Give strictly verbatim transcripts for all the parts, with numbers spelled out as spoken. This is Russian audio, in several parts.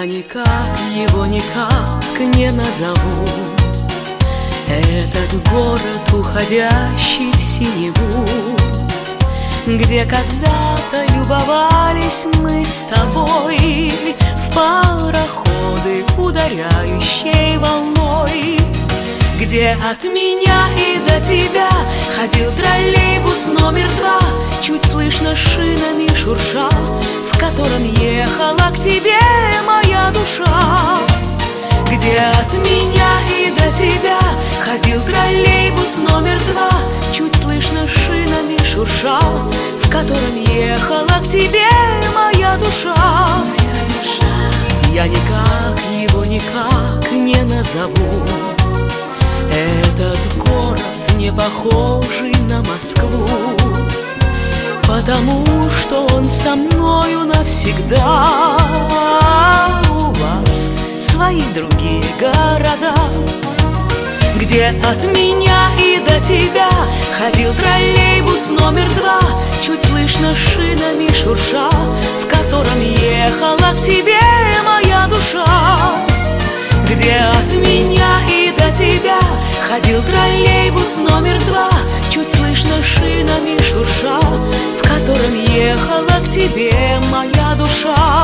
Я никак его никак не назову, этот город, уходящий в синеву, где когда-то любовались мы с тобой в пароходы, ударяющей волной, где от меня и до тебя ходил троллейбус номер два, чуть слышно шинами шурша, в котором ехала к тебе моя душа. Где от меня и до тебя ходил троллейбус номер два, чуть слышно шинами шурша, в котором ехала к тебе моя душа. Я никак его никак не назову, этот город не похожий на Москву, потому что он со мною навсегда. У вас свои другие города, где от меня и до тебя ходил троллейбус номер два, чуть слышно шинами шурша, в котором ехала к тебе моя душа. Где от меня и до тебя ходил троллейбус номер два, чуть слышно шинами шурша, в котором ехала к тебе моя душа.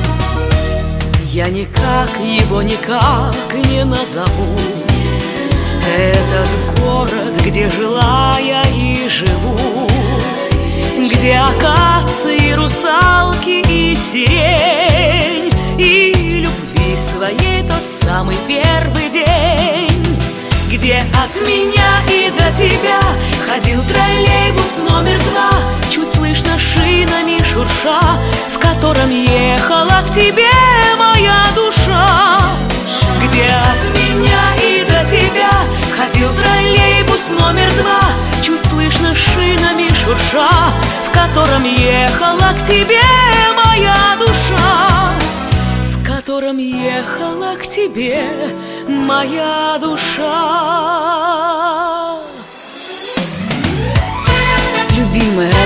Я никак его никак не назову, этот город, где жила я и живу, где акации, русалки и сирень, и любви своей тот самый первый день. Где от меня и до тебя ходил троллейбус номер два, чуть слышно шинами шурша, в котором ехала к тебе моя душа. Где от меня и до тебя ходил троллейбус номер два, чуть слышно шинами шурша, в котором ехала к тебе моя душа, в котором ехала к тебе моя душа. Любимая